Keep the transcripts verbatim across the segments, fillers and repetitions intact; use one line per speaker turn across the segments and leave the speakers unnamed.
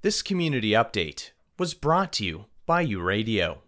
This community update was brought to you by U Radio.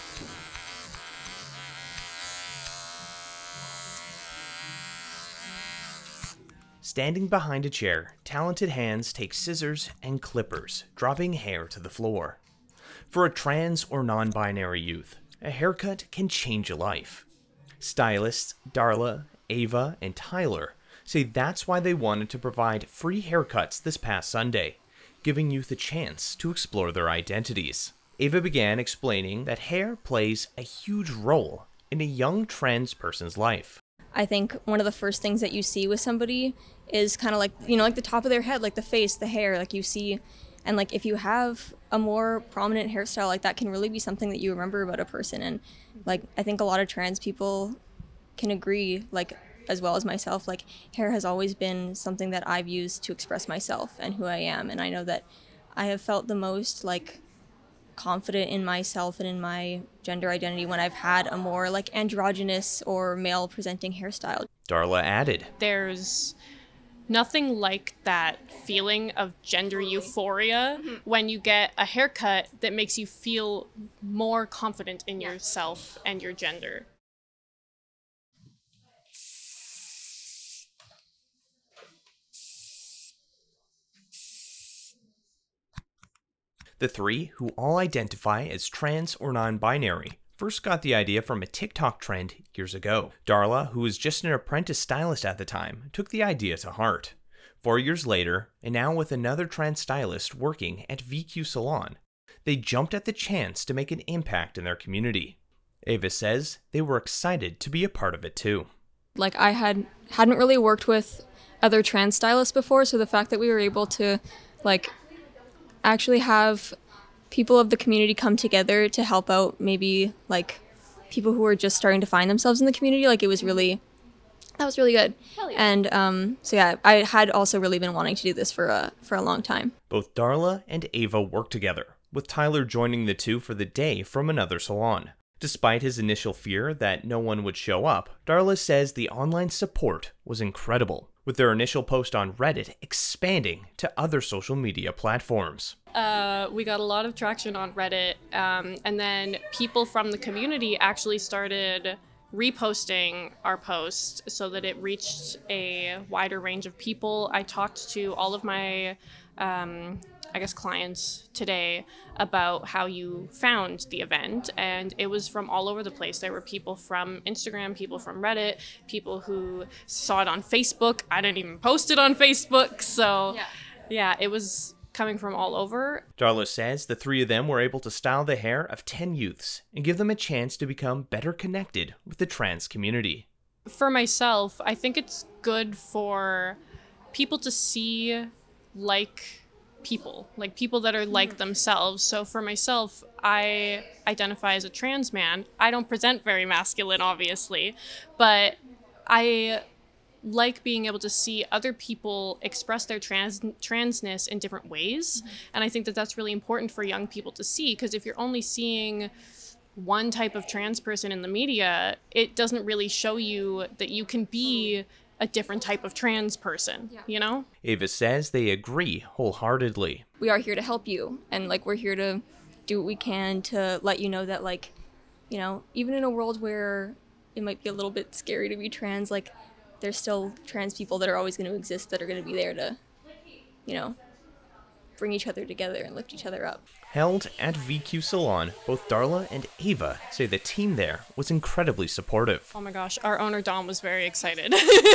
Standing behind a chair, talented hands take scissors and clippers, dropping hair to the floor. For a trans or non-binary youth, a haircut can change a life. Stylists Darla, Ava, and Tyler say that's why they wanted to provide free haircuts this past Sunday, giving youth a chance to explore their identities. Ava began explaining that hair plays a huge role in a young trans person's life.
I think one of the first things that you see with somebody is kind of like, you know, like the top of their head, like the face, the hair, like you see. And like if you have a more prominent hairstyle, like that can really be something that you remember about a person. And like I think a lot of trans people can agree, like as well as myself, like hair has always been something that I've used to express myself and who I am. And I know that I have felt the most like confident in myself and in my gender identity when I've had a more like androgynous or male presenting hairstyle.
Darla added,
There's nothing like that feeling of gender euphoria mm-hmm. when you get a haircut that makes you feel more confident in yourself and your gender.
The three, who all identify as trans or non-binary, first got the idea from a TikTok trend years ago. Darla, who was just an apprentice stylist at the time, took the idea to heart. Four years later, and now with another trans stylist working at V Q Salon, they jumped at the chance to make an impact in their community. Ava says they were excited to be a part of it too.
Like I had hadn't really worked with other trans stylists before, so the fact that we were able to like actually have people of the community come together to help out maybe like people who are just starting to find themselves in the community, like it was really, that was really good. Yeah. And um, so yeah, I had also really been wanting to do this for a, for a long time.
Both Darla and Ava worked together, with Tyler joining the two for the day from another salon. Despite his initial fear that no one would show up, Darla says the online support was incredible, with their initial post on Reddit expanding to other social media platforms.
Uh, we got a lot of traction on Reddit, um, and then people from the community actually started reposting our post so that it reached a wider range of people. I talked to all of my um, I guess clients today about how you found the event, and it was from all over the place. There were people from Instagram, people from Reddit, people who saw it on Facebook. I didn't even post it on Facebook, so yeah, yeah it was coming from all over.
Darla says the three of them were able to style the hair of ten youths and give them a chance to become better connected with the trans community.
For myself, I think it's good for people to see like people, like people that are like themselves. So for myself, I identify as a trans man. I don't present very masculine, obviously, but I like being able to see other people express their trans transness in different ways. Mm-hmm. And I think that that's really important for young people to see, because if you're only seeing one type of trans person in the media, it doesn't really show you that you can be a different type of trans person, yeah. you know?
Ava says they agree wholeheartedly.
We are here to help you, and like we're here to do what we can to let you know that, like, you know, even in a world where it might be a little bit scary to be trans, like there's still trans people that are always going to exist, that are going to be there to, you know, bring each other together and lift each other up.
Held at V Q Salon, both Darla and Ava say the team there was incredibly supportive.
Oh my gosh, our owner Dom was very excited.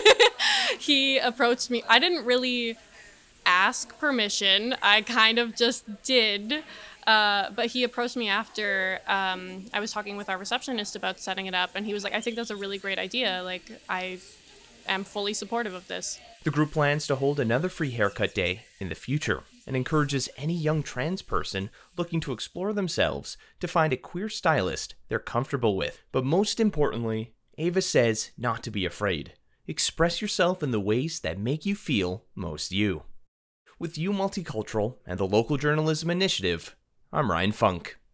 He approached me. I didn't really ask permission. I kind of just did. Uh, but he approached me after um, I was talking with our receptionist about setting it up, and he was like, I think that's a really great idea. Like, I am fully supportive of this.
The group plans to hold another free haircut day in the future and encourages any young trans person looking to explore themselves to find a queer stylist they're comfortable with. But most importantly, Ava says not to be afraid. Express yourself in the ways that make you feel most you. With U Multicultural and the Local Journalism Initiative, I'm Ryan Funk.